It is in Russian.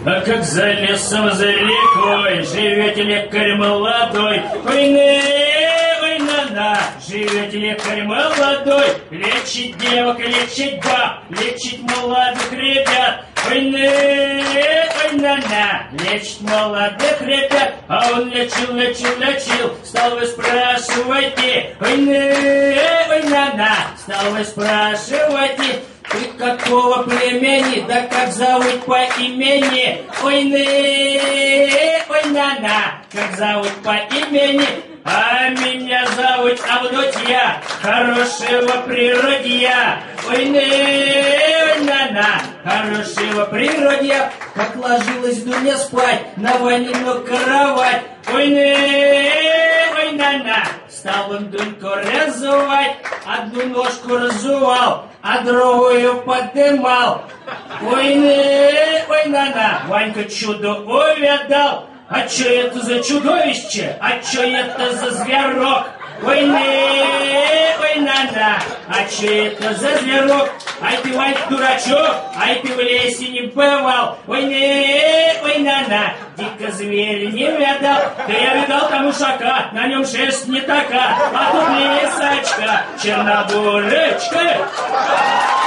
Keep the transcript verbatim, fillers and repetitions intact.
А как за лесом, за рекой живет лекарь молодой. Ой, не, ой, на-на, живет лекарь молодой. Лечит девок, лечит баб, лечит молодых ребят. Ой, не, ой, на-на, лечит молодых ребят. А он лечил, лечил, лечил, стал вы спрашивайте. Ой, не, ой, на-на, стал вы спрашивайте. Ты какого племени, да как зовут по имени? Ой, не, ой, на-на, как зовут по имени? А меня зовут Авдотья, хорошего природья. Ой, не, ой, на-на, хорошего природья. Как ложилась Дуня спать на Ванину кровать. Ой, не, ой, на-на, стал он Дуньку разувать. Одну ножку разувал, а другую подымал. Ой, не, ой, на-на, Ванька чудо увядал. А чё это за чудовище? А чё это за зверок? Ой, не, ой, на-на, а чё это за зверок? Ай ты, Ванька, дурачок, ай ты в лесе не бывал. Ой, не, ой, на-на, дико зверь не видал. Да я видал там ушака, на нем шерсть не така, а тут лисачка, чернобурочка.